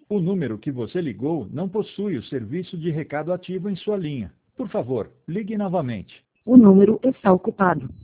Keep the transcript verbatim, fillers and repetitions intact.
O número que você ligou não possui o serviço de recado ativo em sua linha. Por favor, ligue novamente. O número está ocupado.